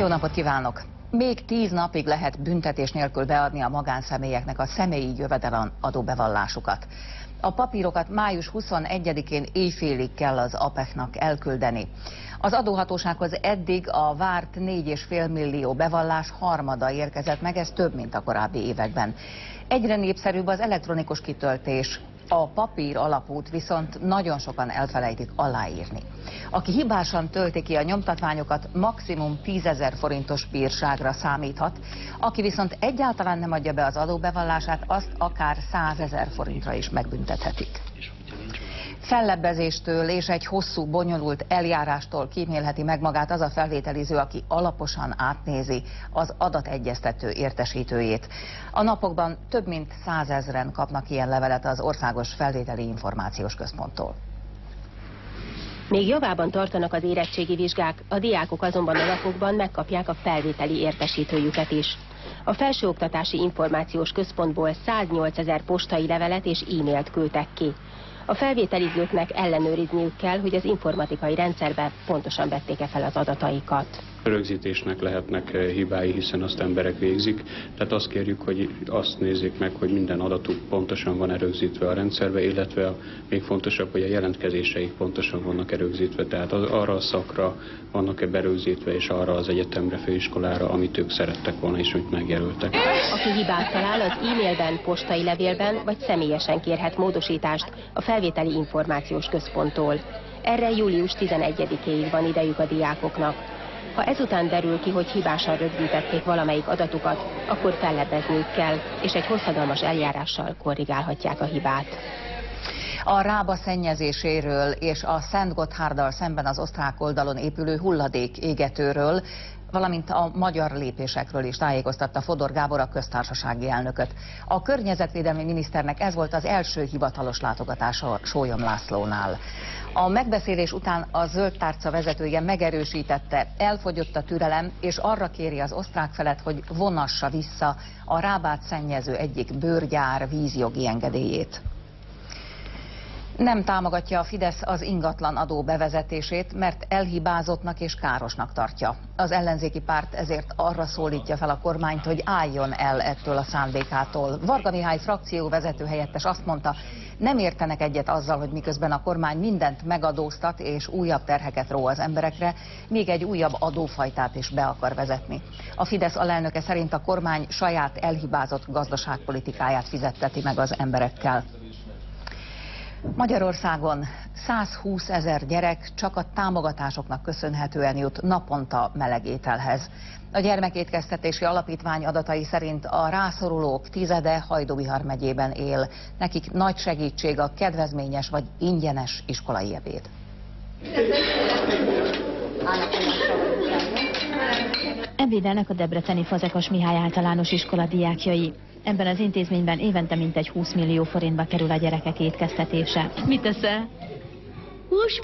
Jó napot kívánok! Még 10 napig lehet büntetés nélkül beadni a magánszemélyeknek a személyi jövedelem adóbevallásukat. A papírokat május 21-én éjfélig kell az APEC-nak elküldeni. Az adóhatósághoz eddig a várt 4,5 millió bevallás harmada érkezett meg, ez több, mint a korábbi években. Egyre népszerűbb az elektronikus kitöltés. A papír alapút viszont nagyon sokan elfelejtik aláírni. Aki hibásan tölti ki a nyomtatványokat, maximum 10 000 forintos bírságra számíthat. Aki viszont egyáltalán nem adja be az adóbevallását, azt akár 100 000 forintra is megbüntethetik. Fellebbezéstől és egy hosszú, bonyolult eljárástól kímélheti meg magát az a felvételiző, aki alaposan átnézi az adategyeztető értesítőjét. A napokban több mint 100 000-en kapnak ilyen levelet az Országos Felvételi Információs Központtól. Még javában tartanak az érettségi vizsgák, a diákok azonban a napokban megkapják a felvételi értesítőjüket is. A Felsőoktatási Információs Központból 108 000 postai levelet és e-mailt küldtek ki. A felvételizőknek ellenőrizniük kell, hogy az informatikai rendszerbe pontosan vették-e fel az adataikat. Rögzítésnek lehetnek hibái, hiszen azt emberek végzik, tehát azt kérjük, hogy azt nézzék meg, hogy minden adatuk pontosan van rögzítve a rendszerbe, illetve még fontosabb, hogy a jelentkezéseik pontosan vannak rögzítve, tehát arra a szakra vannak-e berögzítve, és arra az egyetemre, főiskolára, amit ők szerettek volna, és amit megjelöltek. Aki hibát talál, az e-mailben, postai levélben vagy személyesen kérhet módosítást a Felvételi Információs Központtól. Erre július 11-éig van idejük a diákoknak. Ha ezután derül ki, hogy hibásan rögzítették valamelyik adatukat, akkor fellebbezniük kell, és egy hosszadalmas eljárással korrigálhatják a hibát. A Rába szennyezéséről és a Szentgottharddal szemben az osztrák oldalon épülő hulladék égetőről, valamint a magyar lépésekről is tájékoztatta Fodor Gábor, a köztársasági elnököt. A környezetvédelmi miniszternek ez volt az első hivatalos látogatása Sólyom Lászlónál. A megbeszélés után a Zöld Tárca vezetője megerősítette, elfogyott a türelem, és arra kéri az osztrák felet, hogy vonassa vissza a Rábát szennyező egyik bőrgyár vízjogi engedélyét. Nem támogatja a Fidesz az ingatlan adó bevezetését, mert elhibázottnak és károsnak tartja. Az ellenzéki párt ezért arra szólítja fel a kormányt, hogy álljon el ettől a szándékától. Varga Mihály frakcióvezető helyettes azt mondta, nem értenek egyet azzal, hogy miközben a kormány mindent megadóztat és újabb terheket ró az emberekre, még egy újabb adófajtát is be akar vezetni. A Fidesz alelnöke szerint a kormány saját elhibázott gazdaságpolitikáját fizetteti meg az emberekkel. Magyarországon 120 000 gyerek csak a támogatásoknak köszönhetően jut naponta meleg ételhez. A Gyermekétkeztetési Alapítvány adatai szerint a rászorulók tizede Hajdú-Bihar megyében él. Nekik nagy segítség a kedvezményes vagy ingyenes iskolai ebéd. Ebédelnek a debreceni Fazekas Mihály általános iskola diákjai. Ebben az intézményben évente mintegy 20 millió forintba kerül a gyerekek étkeztetése. Mit teszel? Hús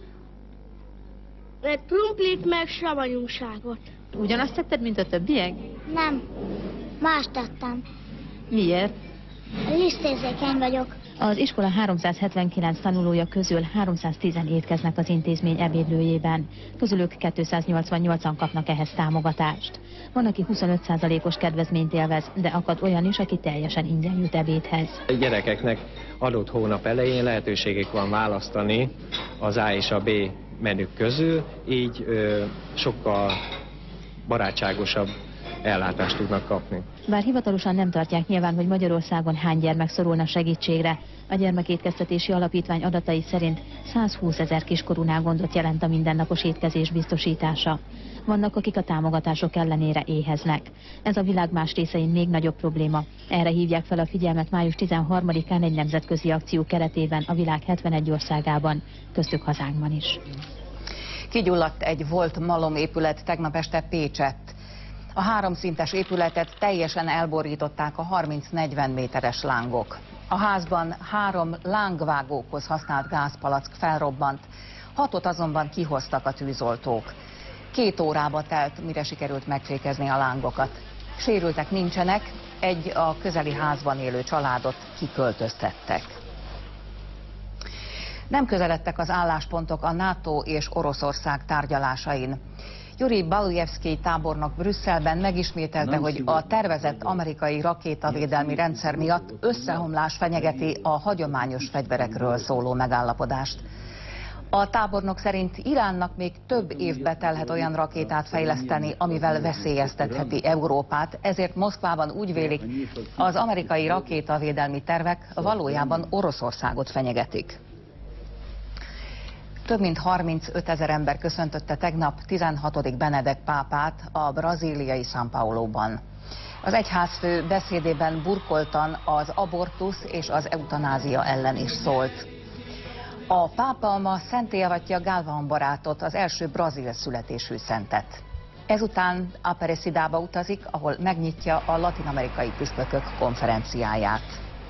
meg krumplit, meg savanyúságot. Ugyanazt tetted, mint a többiek? Nem, más tettem. Miért? Lisztérzékeny vagyok. Az iskola 379 tanulója közül 310-en étkeznek az intézmény ebédlőjében. Közülük 288-an kapnak ehhez támogatást. Van, aki 25%-os kedvezményt élvez, de akad olyan is, aki teljesen ingyen jut ebédhez. A gyerekeknek adott hónap elején lehetőségük van választani az A és a B menük közül, így sokkal barátságosabb ellátást tudnak kapni. Bár hivatalosan nem tartják nyilván, hogy Magyarországon hány gyermek szorulna segítségre, a Gyermekétkeztetési Alapítvány adatai szerint 120 000 kiskorúnál gondot jelent a mindennapos étkezés biztosítása. Vannak, akik a támogatások ellenére éheznek. Ez a világ más részein még nagyobb probléma. Erre hívják fel a figyelmet május 13-án egy nemzetközi akció keretében a világ 71 országában, köztük hazánkban is. Kigyulladt egy volt malomépület tegnap este Pécsett. A 3 szintes épületet teljesen elborították a 30-40 méteres lángok. A házban 3 lángvágókhoz használt gázpalack felrobbant, 6-ot azonban kihoztak a tűzoltók. 2 órába telt, mire sikerült megfékezni a lángokat. Sérültek nincsenek, egy a közeli házban élő családot kiköltöztettek. Nem közeledtek az álláspontok a NATO és Oroszország tárgyalásain. Yuri Balujevszkij tábornok Brüsszelben megismételte, hogy a tervezett amerikai rakétavédelmi rendszer miatt összeomlás fenyegeti a hagyományos fegyverekről szóló megállapodást. A tábornok szerint Iránnak még több évbe telhet olyan rakétát fejleszteni, amivel veszélyeztetheti Európát, ezért Moszkvában úgy vélik, az amerikai rakétavédelmi tervek valójában Oroszországot fenyegetik. Több mint 35 000 ember köszöntötte tegnap 16. Benedek pápát a brazíliai São Pauloban. Az egyházfő beszédében burkoltan az abortusz és az eutanázia ellen is szólt. A pápa ma szenté avatja Galvão barátot, az első brazil születésű szentet. Ezután Aparecidába utazik, ahol megnyitja a latin-amerikai püspökök konferenciáját.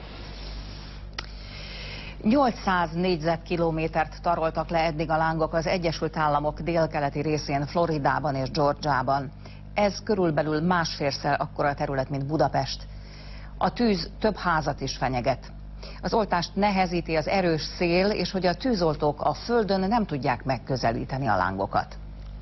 800 négyzetkilométert taroltak le eddig a lángok az Egyesült Államok délkeleti részén, Floridában és Georgiában. Ez körülbelül másfélszer akkora terület, mint Budapest. A tűz több házat is fenyeget. Az oltást nehezíti az erős szél, és hogy a tűzoltók a földön nem tudják megközelíteni a lángokat.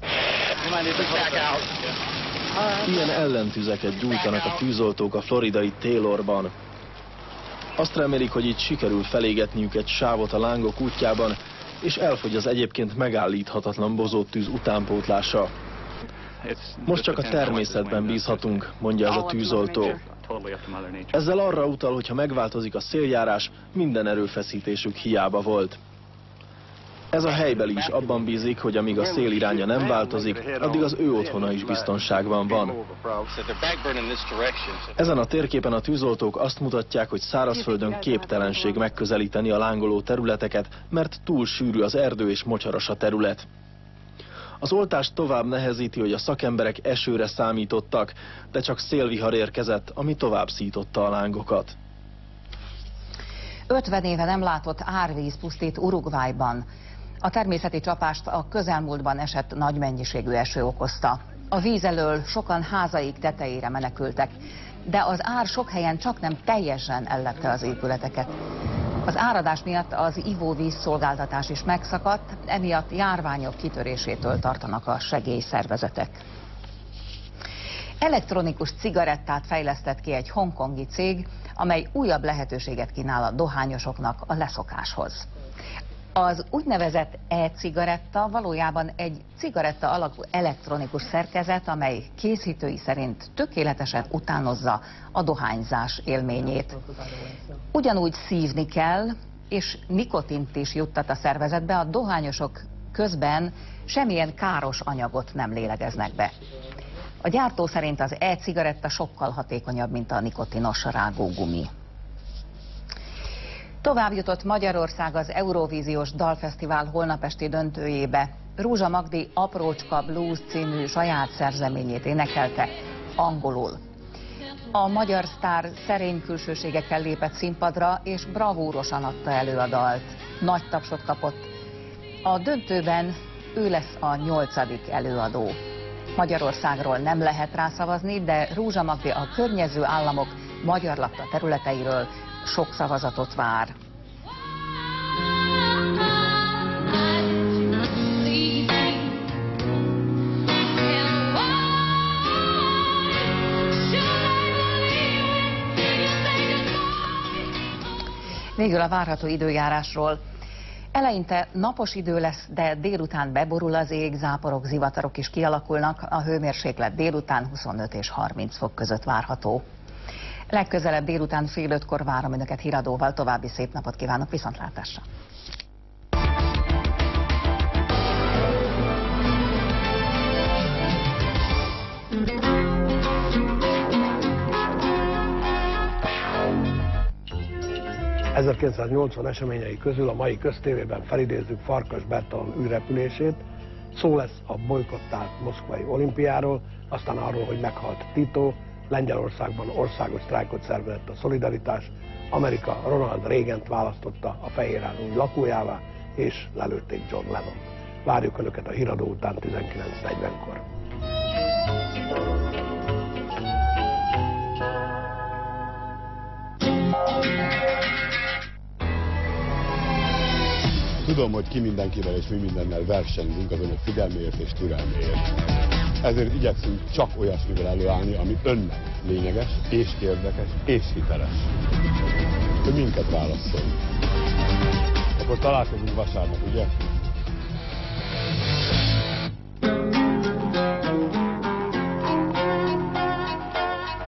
Ilyen ellentüzeket gyújtanak a tűzoltók a floridai Taylorban. Azt remélik, hogy itt sikerül felégetniük egy sávot a lángok útjában, és elfogy az egyébként megállíthatatlan bozóttűz utánpótlása. Most csak a természetben bízhatunk, mondja ez a tűzoltó. Ezzel arra utal, hogy ha megváltozik a széljárás, minden erőfeszítésük hiába volt. Ez a helybeli is abban bízik, hogy amíg a szél iránya nem változik, addig az ő otthona is biztonságban van. Ezen a térképen a tűzoltók azt mutatják, hogy szárazföldön képtelenség megközelíteni a lángoló területeket, mert túl sűrű az erdő és mocsaras a terület. Az oltást tovább nehezíti, hogy a szakemberek esőre számítottak, de csak szélvihar érkezett, ami tovább szította a lángokat. 50 éve nem látott árvíz pusztít Uruguayban. A természeti csapást a közelmúltban esett nagy mennyiségű eső okozta. A víz elől sokan házaik tetejére menekültek, de az ár sok helyen csaknem teljesen ellepte az épületeket. Az áradás miatt az ivóvíz szolgáltatás is megszakadt, emiatt járványok kitörésétől tartanak a segélyszervezetek. Elektronikus cigarettát fejlesztett ki egy hongkongi cég, amely újabb lehetőséget kínál a dohányosoknak a leszokáshoz. Az úgynevezett e-cigaretta valójában egy cigaretta alakú elektronikus szerkezet, amely készítői szerint tökéletesen utánozza a dohányzás élményét. Ugyanúgy szívni kell, és nikotint is juttat a szervezetbe, a dohányosok közben semmilyen káros anyagot nem lélegeznek be. A gyártó szerint az e-cigaretta sokkal hatékonyabb, mint a nikotinos rágógumi. Tovább jutott Magyarország az Eurovíziós Dalfesztivál holnapesti döntőjébe. Rózsa Magdi Aprócska Blues című saját szerzeményét énekelte angolul. A magyar sztár szerény külsőségekkel lépett színpadra, és bravúrosan adta elő a dalt. Nagy tapsot kapott. A döntőben ő lesz a 8. előadó. Magyarországról nem lehet rá szavazni, de Rózsa Magdi a környező államok magyar lakta területeiről sok szavazatot vár. Végül a várható időjárásról. Eleinte napos idő lesz, de délután beborul az ég, záporok, zivatarok is kialakulnak. A hőmérséklet délután 25 és 30 fok között várható. Legközelebb délután fél 5-kor várom önöket híradóval. További szép napot kívánok, viszontlátásra! ...1980 eseményei közül a mai köztévében felidézzük Farkas Bertalan űrrepülését, szó lesz a bolykottált moszkvai olimpiáról, aztán arról, hogy meghalt Tito, Lengyelországban országos sztrájkot szervezett a Szolidaritás, Amerika Ronald Reagant választotta a Fehérház új lakójává, és lelőtték John Lennon. Várjuk Önöket a híradó után 19:40-kor. Tudom, hogy ki mindenkivel és mi mindennel versenyzünk az önök figyelméért és türelméért. Ezért igyekszünk csak olyasmivel előállni, ami önnek lényeges, és érdekes, és hiteles. Hogy minket válasszon. Akkor találkozunk vasárnap, ugye?